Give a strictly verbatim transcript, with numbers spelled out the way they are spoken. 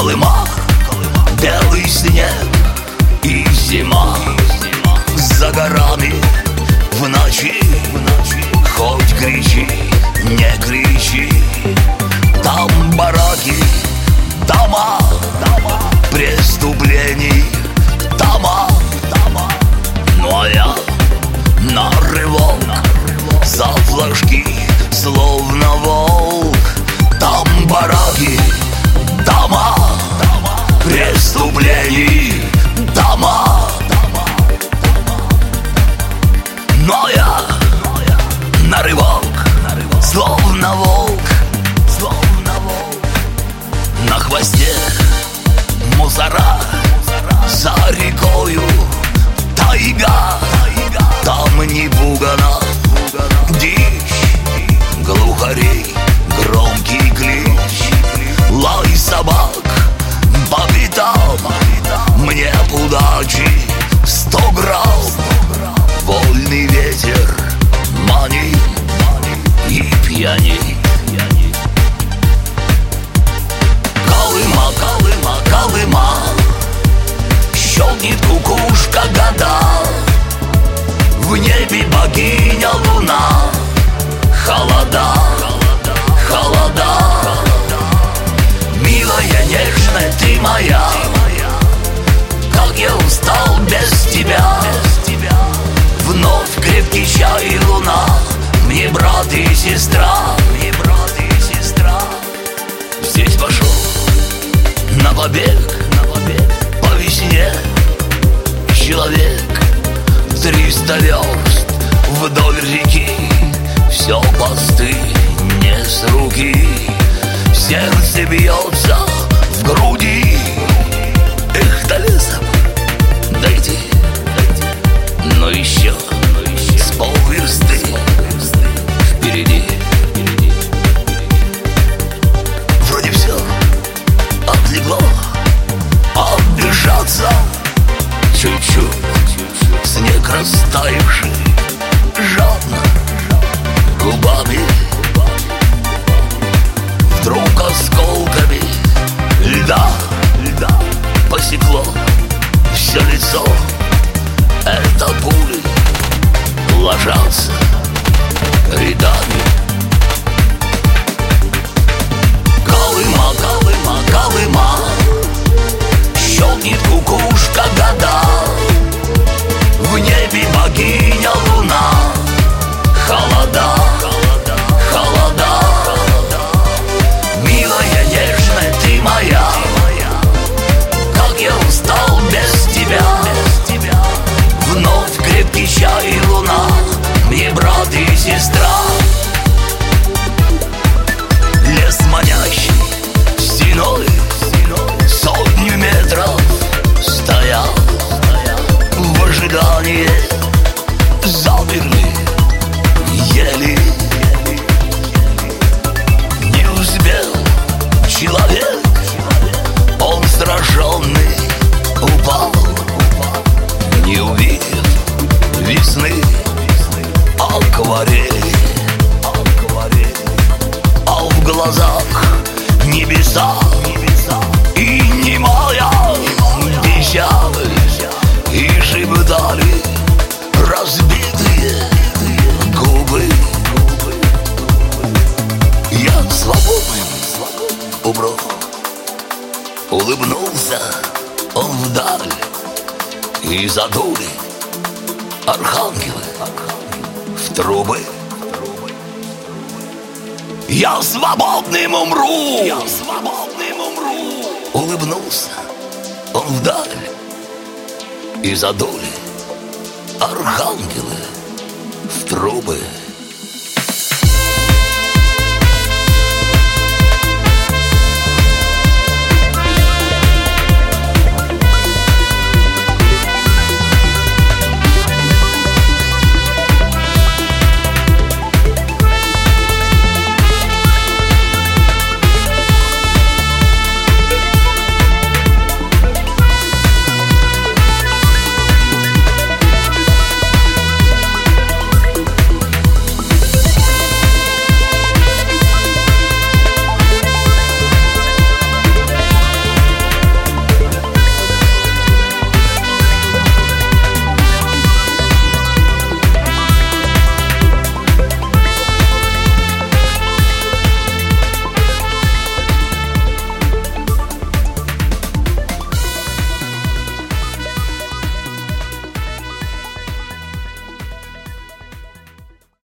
Колыма, белый снег и зима. За горами в ночи, хоть кричи, не кричи. Там бараки, дома, преступлений, дома. Ну а я на рывок, за флажки, словно волк. Там бараки, дома, преступлений, дома. Но я на рывок, словно волк, словно волк. На хвосте мусора, за рекою тайга. Там не пугана дичь, глухарей громкий клич, лай собак по пятам. Мне б удачи сто грамм, вольный ветер манит и пьянит. Колыма, Колыма, Колыма, щелкнет кукушка года. В небе богиня луна. Холода, холода, милая, нежная ты моя. Как я устал без тебя. Вновь крепкий чай и луна. Мне брат и сестра, мне брат и сестра. Здесь пошел на побег, на побег по весне человек. Триста верст вдоль реки, все посты не с руки. Сердце бьется в груди. Эх, до леса дойти, но еще с полверсты впереди. Вроде все отлегло, отдышаться чуть-чуть. Снег растаявший жадно губами, вдруг осколками льда, льда посекло все лицо. Это пули ложатся рядами. Колыма, Колыма, Колыма, щелкнет кукушка года. В небе богиня луна. Холода, холода, милая, нежная ты моя. Как я устал без тебя. Вновь крепкий чай и луна. Мне брат и сестра. Лес манящий стеной, сотню метров стоял в ожидании. Замерли ели. Не успел человек, он сраженный упал. Не увидел весны акварели, а в глазах небеса и немая печаль. И шептали разбитые губы. Я свободным убрал, улыбнулся он вдаль. И задули архангелы в трубы. Я свободным умру, я свободным умру. Улыбнулся он вдаль. И задули архангелы в трубы.